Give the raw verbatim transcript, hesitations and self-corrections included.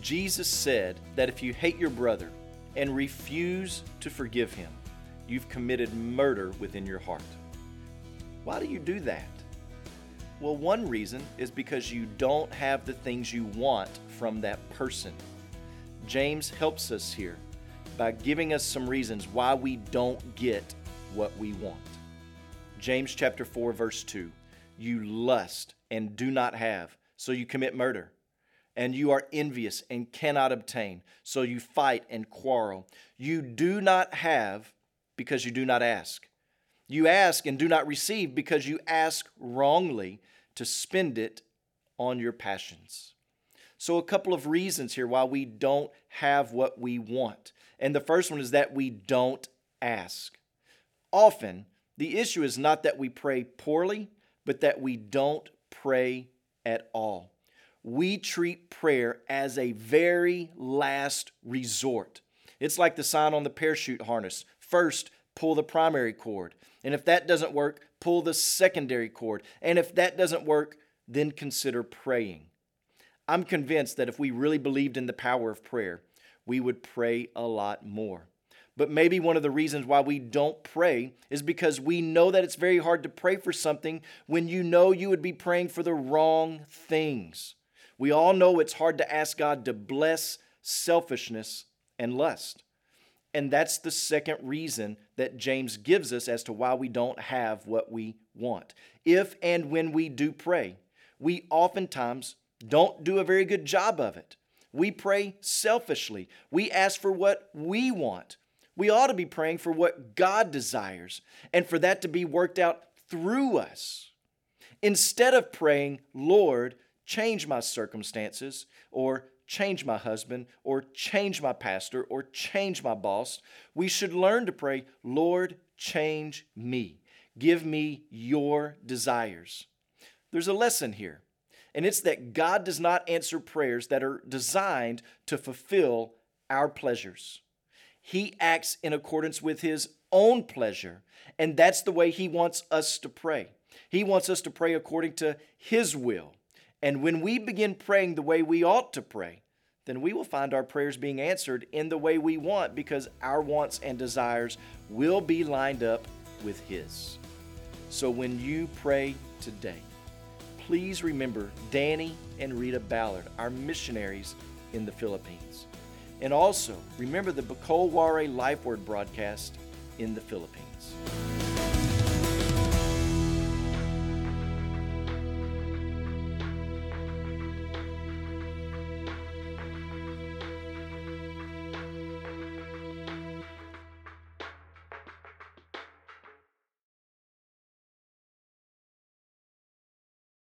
Jesus said that if you hate your brother and refuse to forgive him, you've committed murder within your heart. Why do you do that? Well, one reason is because you don't have the things you want from that person. James helps us here by giving us some reasons why we don't get what we want. James chapter four, verse two, you lust and do not have, so you commit murder. And you are envious and cannot obtain, so you fight and quarrel. You do not have because you do not ask. You ask and do not receive because you ask wrongly to spend it on your passions. So a couple of reasons here why we don't have what we want. And the first one is that we don't ask. Often, the issue is not that we pray poorly, but that we don't pray at all. We treat prayer as a very last resort. It's like the sign on the parachute harness. First, pull the primary cord. And if that doesn't work, pull the secondary cord. And if that doesn't work, then consider praying. I'm convinced that if we really believed in the power of prayer, we would pray a lot more. But maybe one of the reasons why we don't pray is because we know that it's very hard to pray for something when you know you would be praying for the wrong things. We all know it's hard to ask God to bless selfishness and lust. And that's the second reason that James gives us as to why we don't have what we want. If and when we do pray, we oftentimes don't do a very good job of it. We pray selfishly. We ask for what we want. We ought to be praying for what God desires and for that to be worked out through us. Instead of praying, Lord, change my circumstances, or change my husband, or change my pastor, or change my boss, we should learn to pray, Lord, change me. Give me your desires. There's a lesson here, and it's that God does not answer prayers that are designed to fulfill our pleasures. He acts in accordance with His own pleasure, and that's the way He wants us to pray. He wants us to pray according to His will. And when we begin praying the way we ought to pray, then we will find our prayers being answered in the way we want, because our wants and desires will be lined up with His. So when you pray today, please remember Danny and Rita Ballard, our missionaries in the Philippines. And also remember the Bacolware Life Word broadcast in the Philippines.